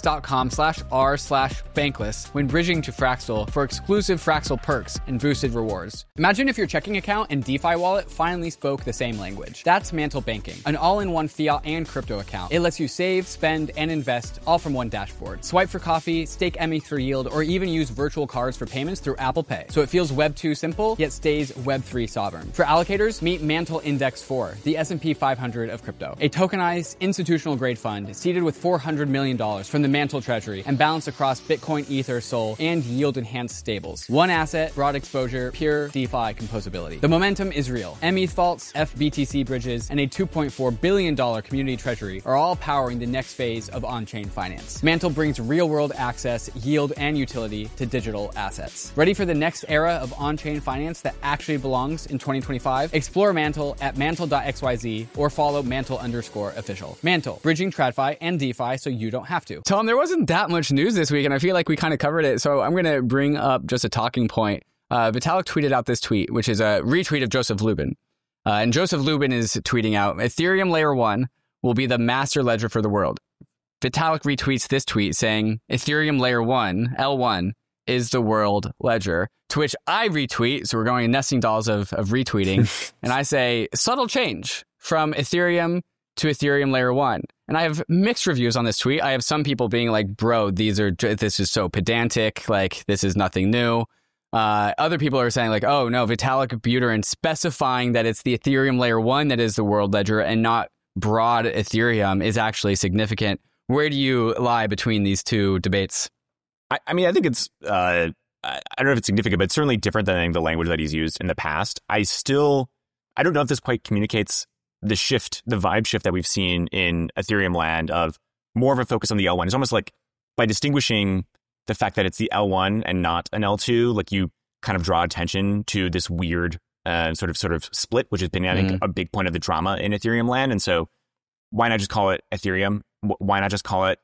Frax.com/r/Bankless when bridging to Fraxtal for exclusive Fraxtal perks and boosted rewards. Imagine if your checking account and DeFi wallet finally spoke the same language. That's Mantle Banking, an all-in-one fiat and crypto account. It lets you save, spend, and invest all from one dashboard. Swipe for coffee, stake EMI for yield, or even use virtual cards for payments through Apple Pay. So it feels Web 2 simple, yet stays Web 3 sovereign. For allocators, meet Mantle Index 4, the S&P 500 of crypto. A tokenized, institutional-grade fund seeded with $400 million from the Mantle Treasury and balanced across Bitcoin, Ether, Sol, and yield-enhanced stables. One asset, broad exposure, pure DeFi composability. The momentum is real. METH vaults, FBTC bridges, and a $2.4 billion community treasury are all powering the next phase of on-chain finance. Mantle brings real-world access, yield, and utility to digital assets. Ready for the next era of on-chain finance that actually belongs in 2025? Explore Mantle at mantle.xyz or follow Mantle_official. Mantle, bridging TradFi and DeFi so you don't have to. Tom, there wasn't that much news this week, and I feel like we kind of covered it, so I'm going to bring up just a talking point. Vitalik tweeted out this tweet, which is a retweet of Joseph Lubin. And Joseph Lubin is tweeting out, Ethereum Layer 1 will be the master ledger for the world. Vitalik retweets this tweet saying, Ethereum Layer 1, L1, is the world ledger. To which I retweet, so we're going in nesting dolls of retweeting, and I say, subtle change from Ethereum to Ethereum layer 1. And I have mixed reviews on this tweet. I have some people being like, bro, this is so pedantic, like this is nothing new. Other people are saying like, oh no, Vitalik Buterin specifying that it's the Ethereum layer 1 that is the world ledger and not broad Ethereum is actually significant. Where do you lie between these two debates? I mean, I think it's, I don't know if it's significant, but it's certainly different than the language that he's used in the past. I don't know if this quite communicates the vibe shift that we've seen in Ethereum land of more of a focus on the L1. It's almost like by distinguishing the fact that it's the L1 and not an L2, like you kind of draw attention to this weird sort of split, which has been, I think, a big point of the drama in Ethereum land. And so why not just call it Ethereum? Why not just call it,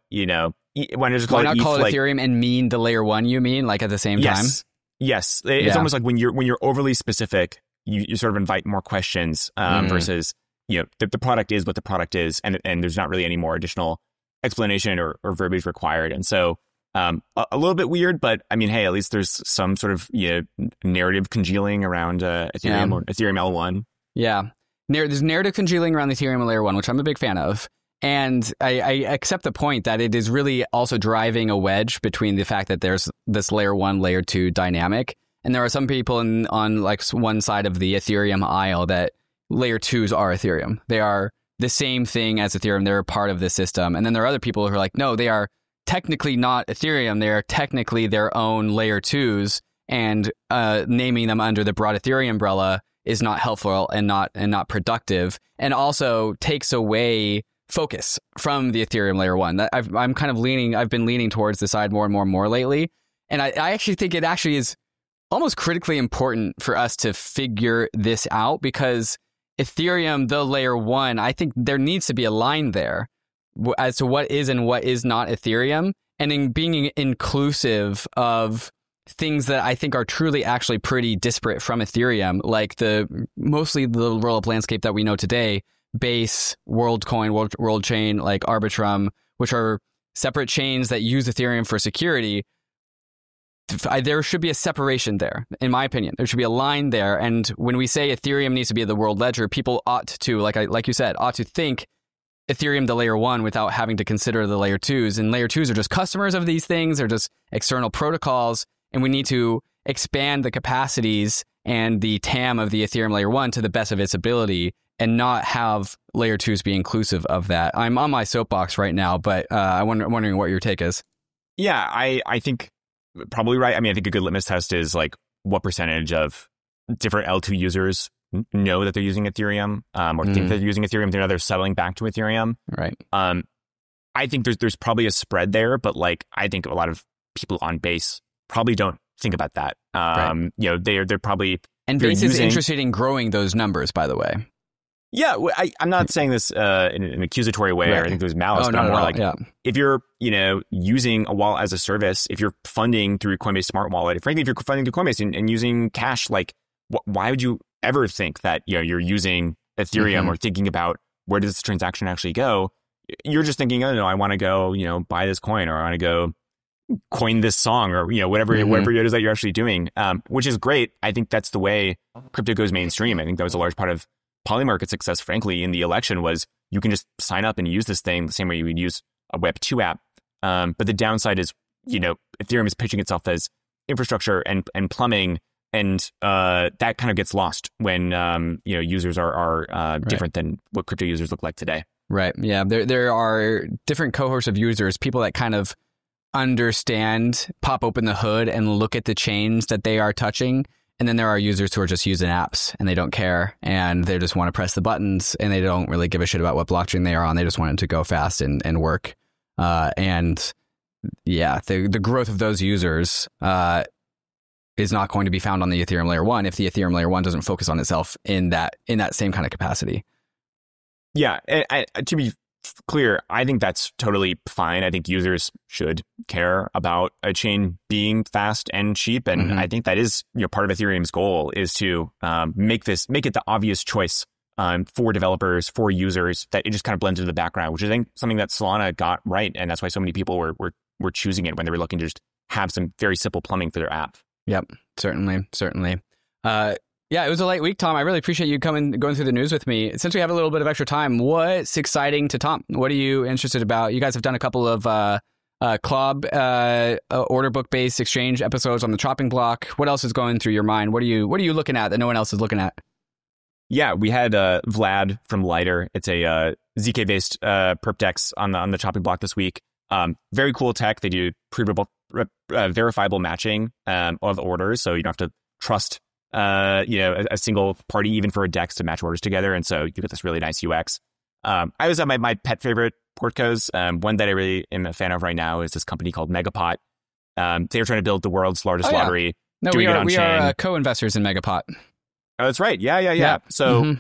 why not call it Ethereum and mean the layer 1, you mean, like at the same time? Yes. It's almost like when you're overly specific, you sort of invite more questions versus, the product is what the product is, and there's not really any more additional explanation or verbiage required. And so a little bit weird, but I mean, hey, at least there's some sort of narrative congealing around Ethereum or Ethereum L1. Yeah. There's narrative congealing around the Ethereum layer 1, which I'm a big fan of. And I accept the point that it is really also driving a wedge between the fact that there's this layer 1, layer 2 dynamic. And there are some people on like one side of the Ethereum aisle that layer 2s are Ethereum. They are the same thing as Ethereum. They're a part of the system. And then there are other people who are like, no, they are technically not Ethereum. They are technically their own layer 2s, and naming them under the broad Ethereum umbrella is not helpful and not productive, and also takes away focus from the Ethereum layer 1. I've been leaning towards the side more and more lately. And I actually think it actually is almost critically important for us to figure this out, because Ethereum, the layer 1, I think there needs to be a line there as to what is and what is not Ethereum, and in being inclusive of things that I think are truly actually pretty disparate from Ethereum, like mostly the roll-up landscape that we know today, Base, WorldCoin, WorldChain, like Arbitrum, which are separate chains that use Ethereum for security. There should be a separation there, in my opinion. There should be a line there. And when we say Ethereum needs to be the world ledger, people ought to, like you said, ought to think Ethereum the layer 1 without having to consider the layer 2s. And layer 2s are just customers of these things. They're just external protocols. And we need to expand the capacities and the TAM of the Ethereum layer 1 to the best of its ability, and not have layer 2s be inclusive of that. I'm on my soapbox right now, but I'm wondering what your take is. Yeah, I think probably right. I mean, I think a good litmus test is like what percentage of different L2 users know that they're using Ethereum or think they're using Ethereum. They're now they're settling back to Ethereum. Right. I think there's probably a spread there, but like I think a lot of people on Base probably don't think about that. Right. They're probably, and Base is interested in growing those numbers, by the way. Yeah, I'm not saying this in an accusatory way, or I think there's malice, but I'm more like, if you're, using a wallet as a service, if you're funding through Coinbase Smart Wallet, frankly, if you're funding through Coinbase and using cash, like, why would you ever think that, you're using Ethereum or thinking about where does this transaction actually go? You're just thinking, oh, no, I want to go, buy this coin, or I want to go coin this song, or, whatever it is that you're actually doing, which is great. I think that's the way crypto goes mainstream. I think that was a large part of Polymarket's success, frankly, in the election, was you can just sign up and use this thing the same way you would use a Web2 app. But the downside is, Ethereum is pitching itself as infrastructure and plumbing, and that kind of gets lost when users are different than what crypto users look like today. Right. Yeah. There are different cohorts of users, people that kind of understand, pop open the hood and look at the chains that they are touching. And then there are users who are just using apps and they don't care, and they just want to press the buttons, and they don't really give a shit about what blockchain they are on. They just want it to go fast and work. And yeah, the growth of those users is not going to be found on the Ethereum layer 1 if the Ethereum layer 1 doesn't focus on itself in that same kind of capacity. Yeah, and to be clear, I think that's totally fine. I think users should care about a chain being fast and cheap, and I think that is part of Ethereum's goal, is to make it the obvious choice for developers, for users, that it just kind of blends into the background, which I think something that Solana got right, and that's why so many people were choosing it when they were looking to just have some very simple plumbing for their app. Yep, certainly. Yeah, it was a light week, Tom. I really appreciate you going through the news with me. Since we have a little bit of extra time, what's exciting to Tom? What are you interested about? You guys have done a couple of club order book based exchange episodes on the chopping block. What else is going through your mind? What are you looking at that no one else is looking at? Yeah, we had Vlad from Lighter. It's a ZK based perp dex on the chopping block this week. Very cool tech. They do verifiable matching of orders, so you don't have to trust a single party even for a dex to match orders together, and so you get this really nice UX. I always have my pet favorite portcos. One that I really am a fan of right now is this company called Megapot. They're trying to build the world's largest lottery. No, we are co-investors in Megapot. Oh, that's right. Yeah. So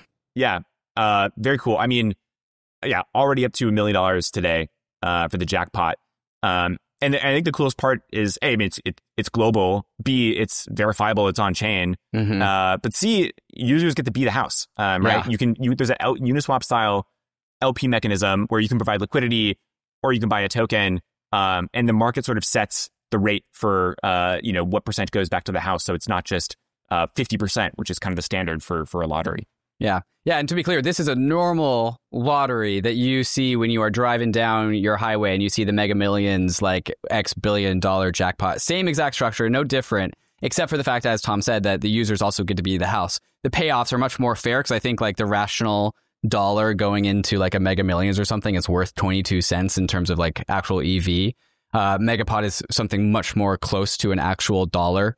very cool. I mean, already up to $1 million today for the jackpot. And I think the coolest part is, A, I mean, it's global. B, it's verifiable. It's on chain. But C, users get to be the house, right? Yeah. There's a Uniswap style LP mechanism where you can provide liquidity or you can buy a token, and the market sort of sets the rate for what percent goes back to the house. So it's not just 50%, which is kind of the standard for a lottery. Yeah. And to be clear, this is a normal lottery that you see when you are driving down your highway and you see the Mega Millions, like X $1 billion jackpot. Same exact structure, no different, except for the fact, as Tom said, that the users also get to be the house. The payoffs are much more fair because I think like the rational dollar going into like a Mega Millions or something is worth 22 cents in terms of like actual EV. Megapot is something much more close to an actual dollar.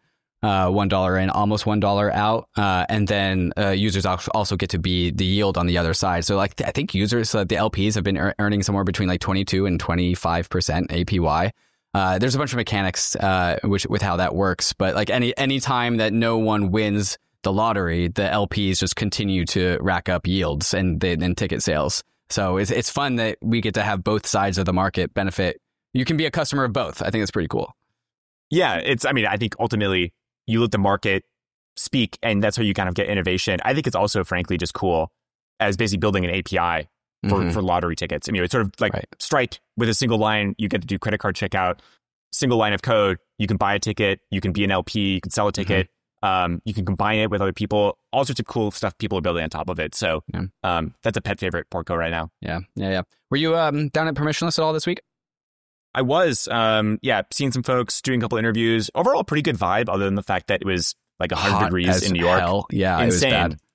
$1 in, almost $1 out, and then users also get to be the yield on the other side. So like I think users, the LPs have been earning somewhere between like 22 and 25% APY. There's a bunch of mechanics with how that works, but like any time that no one wins the lottery, the LPs just continue to rack up yields and ticket sales. So it's fun that we get to have both sides of the market benefit. You can be a customer of both. I think that's pretty cool. Yeah, I think ultimately you let the market speak, and that's how you kind of get innovation. I think it's also, frankly, just cool as basically building an API for lottery tickets. I mean, it's sort of like Stripe with a single line. You get to do credit card checkout, single line of code. You can buy a ticket. You can be an LP. You can sell a ticket. You can combine it with other people. All sorts of cool stuff people are building on top of it. So that's a pet favorite portco right now. Yeah. Were you down at Permissionless at all this week? I was, seeing some folks, doing a couple interviews. Overall, pretty good vibe, other than the fact that it was like 100 degrees in New York. Hell. Yeah, insane. It was bad.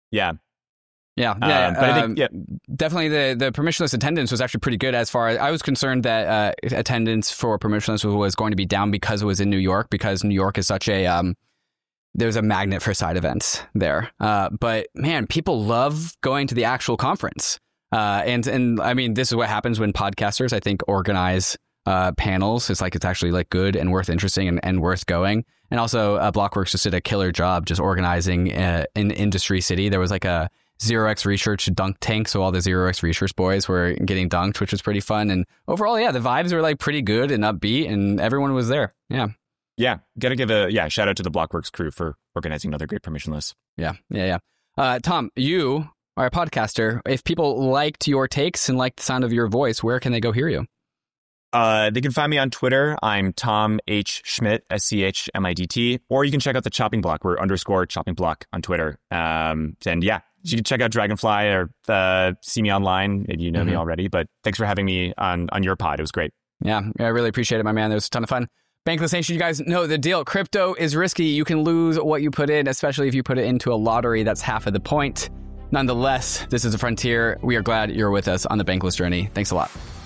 Yeah. But I think definitely the permissionless attendance was actually pretty good. As far as I was concerned, that attendance for permissionless was going to be down because it was in New York, because New York is such a there's a magnet for side events there. But man, people love going to the actual conference. And I mean, this is what happens when podcasters, I think, organize panels. It's actually like good and worth interesting and worth going. And also Blockworks just did a killer job just organizing in Industry City. There was like a 0x Research dunk tank. So all the 0x Research boys were getting dunked, which was pretty fun. And overall, the vibes were like pretty good and upbeat and everyone was there. Yeah. Got to give a shout out to the Blockworks crew for organizing another great permissionless. Yeah. Tom, you are a podcaster. If people liked your takes and liked the sound of your voice, where can they go hear you? They can find me on Twitter. I'm Tom H. Schmidt, SCHMIDT. Or you can check out the Chopping Block. We're _Chopping Block on Twitter. And you can check out Dragonfly or see me online. Maybe you know me already. But thanks for having me on your pod. It was great. Yeah, I really appreciate it, my man. It was a ton of fun. Bankless Nation, you guys know the deal. Crypto is risky. You can lose what you put in, especially if you put it into a lottery. That's half of the point. Nonetheless, this is a frontier. We are glad you're with us on the Bankless journey. Thanks a lot.